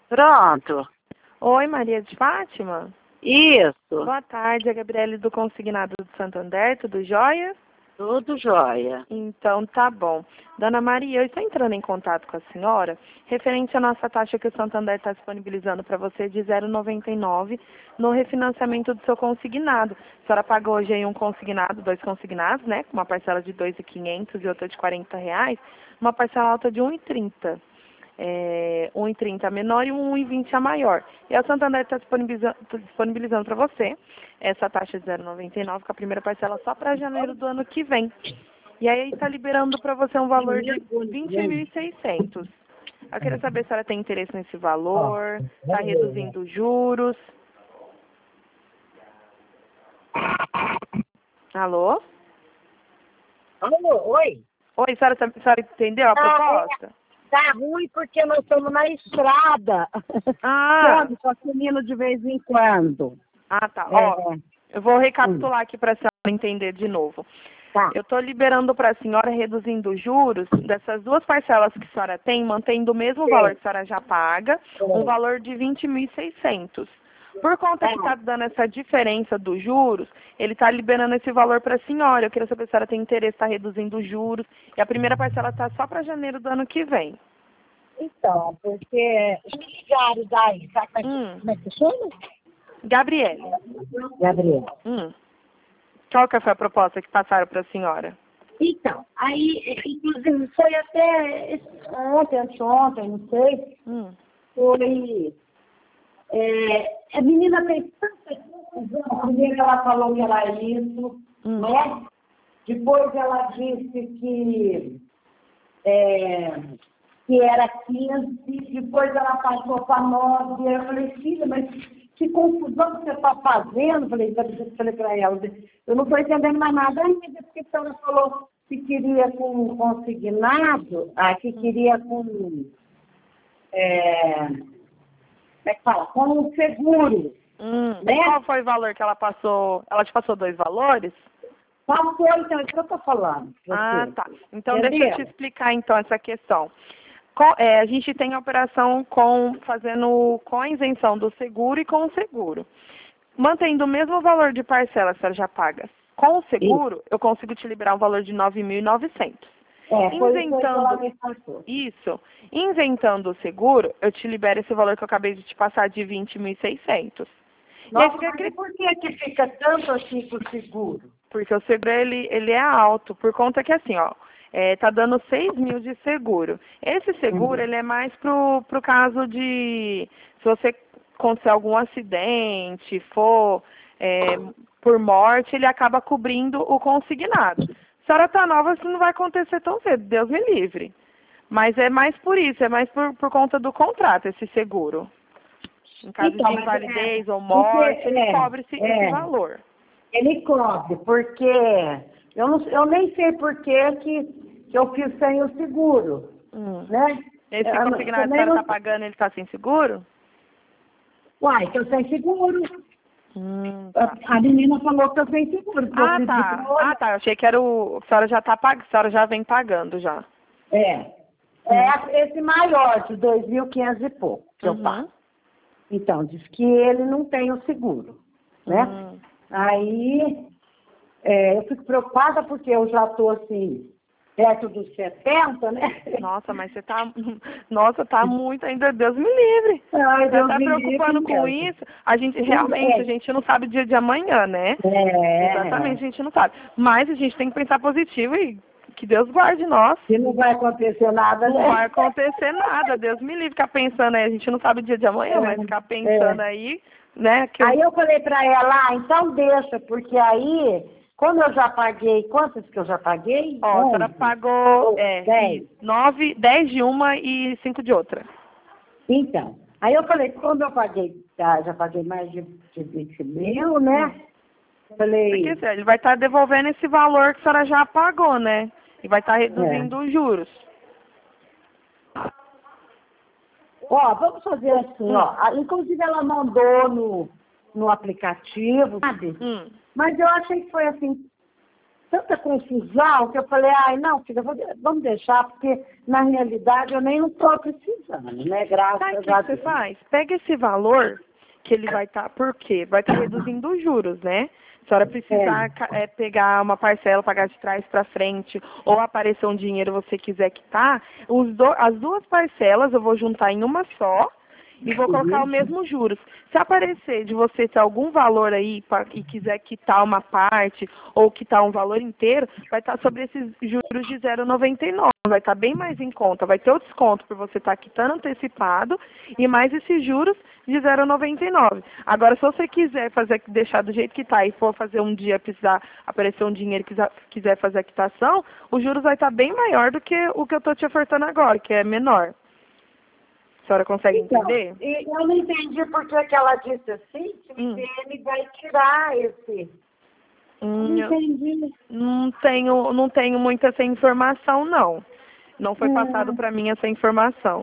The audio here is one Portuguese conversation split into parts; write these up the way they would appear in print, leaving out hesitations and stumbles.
Pronto. Oi, Maria de Fátima? Isso. Boa tarde, é a Gabriele do Consignado do Santander, tudo jóia? Tudo jóia. Então, tá bom. Dona Maria, eu estou entrando em contato com a senhora referente à nossa taxa que o Santander está disponibilizando para você de 0,99 no refinanciamento do seu consignado. A senhora pagou hoje aí um consignado, 2 consignados, né? Com uma parcela de 2.500 e outra de R$ 40, uma parcela alta de 1,30. 1,30 a menor e 1,20 a maior. E a Santander está disponibilizando para você essa taxa de 0,99 com a primeira parcela só para janeiro do ano que vem. E aí está liberando para você um valor de 20.600. Eu queria saber se a senhora tem interesse nesse valor, está reduzindo os juros. Alô? Alô, oi? Oi, a senhora entendeu a proposta? Tá ruim porque nós estamos na estrada. Ah, Sabe, só sumindo de vez em quando. tá. Ó, eu vou recapitular aqui para a senhora entender de novo. Tá. Eu estou liberando para a senhora, reduzindo os juros dessas duas parcelas que a senhora tem, mantendo o mesmo valor que a senhora já paga, um valor de 20.600. Por conta que está dando essa diferença dos juros, ele está liberando esse valor para a senhora. Eu queria saber se a senhora tem interesse, está reduzindo os juros. E a primeira parcela está só para janeiro do ano que vem. Então, porque os ligaram daí, sabe como é que chama? Gabriele. Gabriel. Qual que foi a proposta que passaram para a senhora? Então, aí, inclusive, foi até ontem, anteontem, não sei, foi... a menina fez tanta confusão. Primeiro ela falou que era isso, né? Depois ela disse que era 15, depois ela passou para 9. Eu falei, filha, mas que confusão que você está fazendo? Falei para ela, eu não estou entendendo mais nada ainda, porque a senhora falou que queria com consignado, que queria com... como é que fala? Com um seguro. Né? Qual foi o valor que ela passou? Ela te passou 2 valores? Passou, então, é isso que eu estou falando. Tá. Então, Entendeu? deixa eu te explicar, então, essa questão. A gente tem a operação fazendo com a isenção do seguro e com o seguro. Mantendo o mesmo valor de parcela que a senhora já paga com o seguro, eu consigo te liberar um valor de 9.900. Isentando o seguro, eu te libero esse valor que eu acabei de te passar de 20.600. Nossa, mas por que fica tanto assim com o seguro? Porque o seguro ele é alto, por conta que assim, tá dando 6.000 de seguro. Esse seguro ele é mais pro caso de se você acontecer algum acidente, for por morte, ele acaba cobrindo o consignado. Se a senhora tá nova, isso não vai acontecer tão cedo, Deus me livre. Mas é mais por isso, é mais por conta do contrato, esse seguro. Em caso de invalidez ou morte, ele cobre esse valor. Ele cobre, porque eu nem sei por que eu fiz sem o seguro, né? Esse consignado que a senhora está pagando, ele está sem seguro? Uai, que eu sem seguro. A menina falou que eu sem seguro. Tá. Eu achei que era a senhora já tá pagando, a senhora já vem pagando já. Esse maior, de 2.500 e pouco, que eu pago. Então, diz que ele não tem o seguro, né? Aí, eu fico preocupada porque eu já estou, assim, perto dos 70, né? Nossa, mas você tá... Nossa, tá muito ainda, Deus me livre. Ai, você tá preocupando com isso? A gente, realmente, a gente não sabe o dia de amanhã, né? Exatamente, a gente não sabe. Mas a gente tem que pensar positivo e que Deus guarde nós. Que não vai acontecer nada, né? Não vai acontecer nada, Deus me livre. Ficar pensando aí, a gente não sabe o dia de amanhã, mas ficar pensando aí, né? Aí eu falei pra ela, então deixa, porque aí, como eu já paguei, quantas que eu já paguei? A senhora pagou 10. 10 de uma e 5 de outra. Então, aí eu falei, como eu paguei, já paguei mais de 20 mil, né? Falei... Porque ele vai estar devolvendo esse valor que a senhora já pagou, né? E vai estar reduzindo os juros. Vamos fazer assim, inclusive ela mandou no aplicativo, sabe? Mas eu achei que foi assim, tanta confusão que eu falei, ai, não, filha, vamos deixar, porque na realidade eu nem não estou precisando, né? Graças Sabe o que a você Deus. faz? Pega esse valor que ele vai estar, por quê? Vai estar reduzindo os juros, né? Se a senhora precisar pegar uma parcela, pagar de trás para frente, ou aparecer um dinheiro você quiser quitar, as duas parcelas eu vou juntar em uma só e vou colocar o mesmo juros. Se aparecer de você ter algum valor aí e quiser quitar uma parte ou quitar um valor inteiro, vai estar sobre esses juros de 0,99. Vai estar bem mais em conta. Vai ter o desconto por você estar quitando antecipado e mais esses juros de 0,99. Agora, se você quiser deixar do jeito que está e for fazer um dia, precisar aparecer um dinheiro e quiser fazer a quitação, os juros vai estar bem maior do que o que eu estou te ofertando agora, que é menor. A senhora consegue entender? Eu não entendi porque que ela disse assim, que o IBM vai tirar esse. Não entendi. Não tenho muita essa informação, não. Não foi passado para mim essa informação.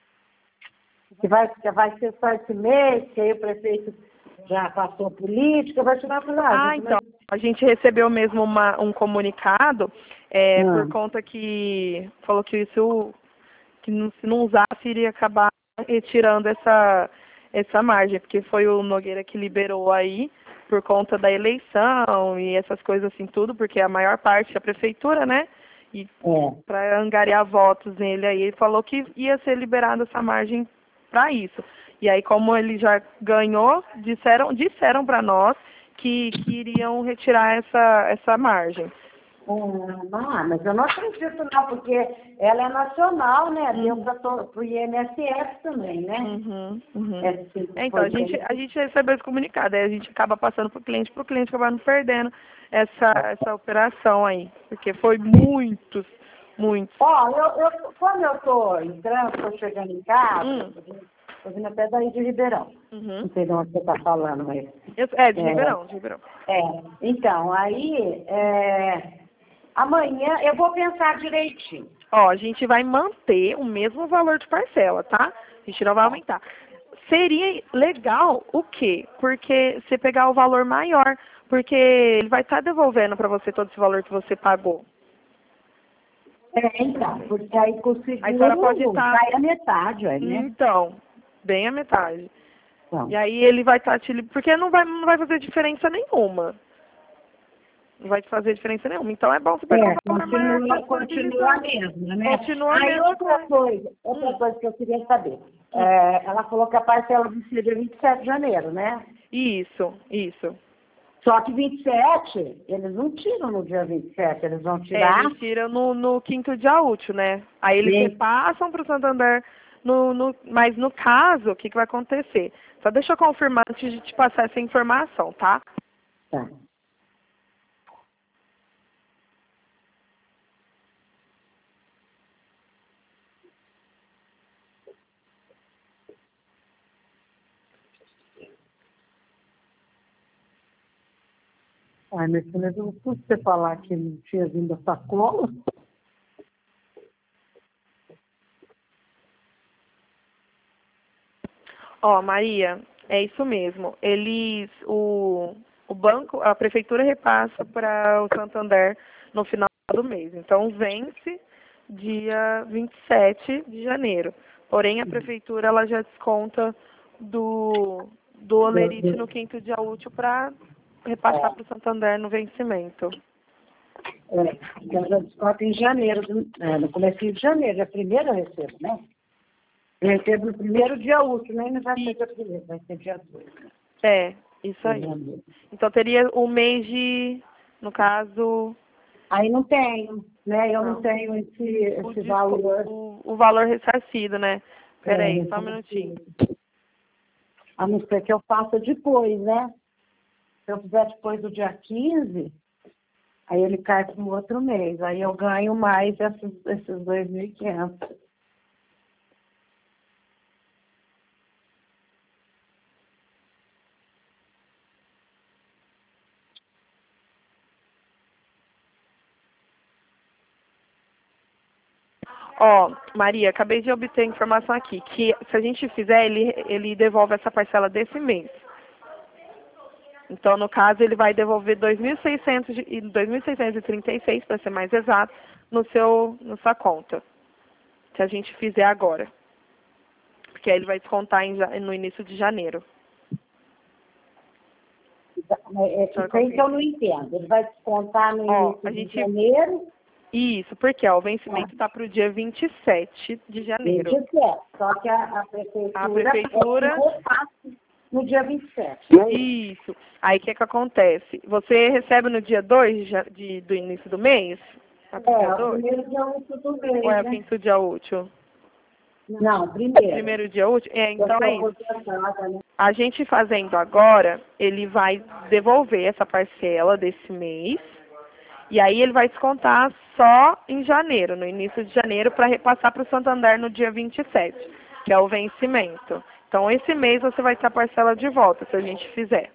Que vai ser só esse mês, que aí o prefeito já passou a política, vai tirar por lá. Então, a gente recebeu mesmo um comunicado, por conta que falou que isso, que se não usasse, iria acabar retirando essa margem, porque foi o Nogueira que liberou aí, por conta da eleição e essas coisas assim tudo, porque a maior parte da prefeitura, né? E para angariar votos nele aí, ele falou que ia ser liberada essa margem para isso. E aí, como ele já ganhou, disseram para nós que iriam retirar essa margem. Mas eu não acredito não, porque ela é nacional, né? Deu para o INSS também, né? Então, a gente recebeu esse comunicado, aí a gente acaba passando para o cliente acabando perdendo essa operação aí, porque foi muitos. Quando eu estou entrando, estou chegando em casa, estou vindo até daí de Ribeirão. Não sei de onde você está falando, mas... De Ribeirão. Então, aí... amanhã eu vou pensar direitinho. A gente vai manter o mesmo valor de parcela, tá? A gente não vai aumentar. Seria legal o quê? Porque você pegar o valor maior, porque ele vai estar devolvendo para você todo esse valor que você pagou. Então, porque aí com o seguro a senhora pode estar... sai a metade, né? Então, bem a metade. E aí ele vai estar porque não vai fazer diferença nenhuma. Não vai te fazer diferença nenhuma. Então é bom você pegar o valor maior. Continua mesmo, né? Continua aí mesmo. outra coisa que eu queria saber. Ela falou que a parcela vencia dia 27 de janeiro, né? Isso. Só que 27, eles não tiram no dia 27, eles vão tirar... Eles tiram no quinto dia útil, né? Aí eles repassam para o Santander, mas no caso, o que vai acontecer? Só deixa eu confirmar antes de te passar essa informação, tá? Tá. Ai, meu filho, eu não pude você falar que não tinha vindo a sacola. Maria, é isso mesmo. O banco, a prefeitura repassa para o Santander no final do mês. Então, vence dia 27 de janeiro. Porém, a prefeitura ela já desconta do holerite no quinto dia útil para repassar para o Santander no vencimento. Eu já desconto em janeiro, no começo de janeiro, a primeira eu recebo, né? Eu recebo no primeiro dia útil, né? Não vai ser dia primeiro, vai ser dia 2. Isso aí. Então teria o mês no caso... Aí não tenho, né? Eu não tenho esse valor. O valor ressarcido, né? Peraí, só um minutinho. A não ser que eu faça depois, né? Se eu fizer depois do dia 15, aí ele cai para o outro mês. Aí eu ganho mais esses 2.500. Maria, acabei de obter informação aqui, que se a gente fizer, ele devolve essa parcela desse mês. Então, no caso, ele vai devolver 2.636, para ser mais exato, na sua conta, se a gente fizer agora. Porque aí ele vai descontar no início de janeiro. Isso aí que eu não entendo. Ele vai descontar no início de janeiro. Isso, porque o vencimento está para o dia 27 de janeiro. 27, só que a prefeitura no dia 27. Né? Isso. Aí o que acontece? Você recebe no dia 2 do início do mês? O primeiro dia útil do mês. Ou é o quinto dia útil? Não, primeiro. Primeiro dia útil? Então é isso. A gente fazendo agora, ele vai devolver essa parcela desse mês. E aí ele vai descontar só em janeiro, no início de janeiro, para repassar para o Santander no dia 27, que é o vencimento. Então, esse mês você vai ter a parcela de volta, se a gente fizer.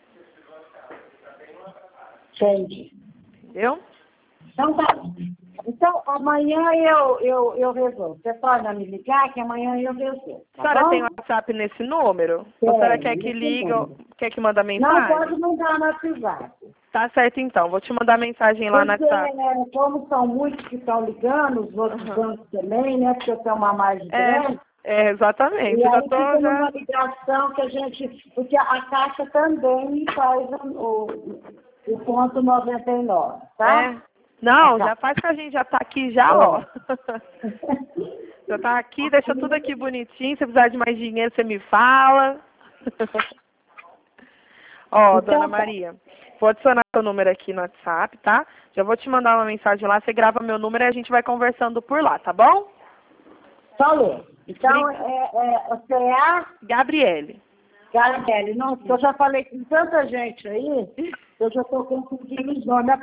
Entendi. Entendeu? Então, tá. Então, amanhã eu resolvo. Você pode me ligar que amanhã eu resolvo. A senhora tem WhatsApp nesse número? Ou a senhora quer que liga, quer que manda mensagem? Não, pode mandar no WhatsApp. Tá certo, então. Vou te mandar mensagem lá no WhatsApp. Como são muitos que estão ligando, os outros bancos também, né? Porque eu tenho uma margem grande. Exatamente. E aí fica uma ligação que a gente... Porque a Caixa também faz o ponto 99, tá? Não, já faz que a gente já tá aqui já, ó. Já tá aqui, deixa tudo aqui bonitinho. Se precisar de mais dinheiro, você me fala. Ó, Então, Dona Maria, vou adicionar seu número aqui no WhatsApp, tá? Já vou te mandar uma mensagem lá, você grava meu número e a gente vai conversando por lá, tá bom? Falou. Então, você é a... Gabriele. Gabriele, não, eu já falei com tanta gente aí, eu já estou confundindo os nomes.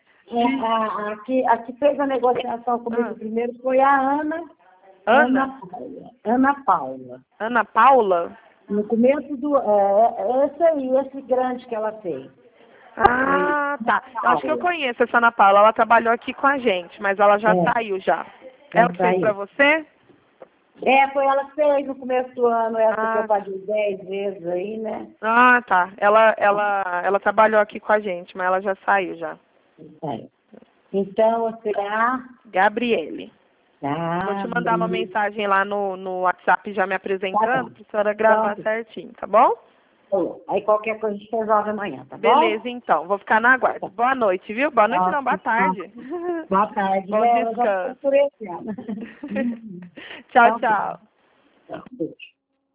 A que fez a negociação comigo primeiro foi a Ana. Ana Paula. Ana Paula? No começo do... esse grande que ela fez. Ah, tá. Eu acho que eu conheço essa Ana Paula. Ela trabalhou aqui com a gente, mas ela já saiu já. Ela que fez pra você? Foi ela que fez no começo do ano, essa que eu paguei 10 vezes aí, né? Ah, tá. Ela trabalhou aqui com a gente, mas ela já saiu já. Então, você é a... Gabriele. Vou te mandar uma mensagem lá no WhatsApp já me apresentando, para a senhora gravar certinho, tá bom? Aí qualquer coisa a gente resolve amanhã, tá bom? Beleza, então. Vou ficar na aguarda. Boa noite, viu? Boa noite não, boa tarde. Boa tarde. Bom descanso. Tchau, tchau. Tchau.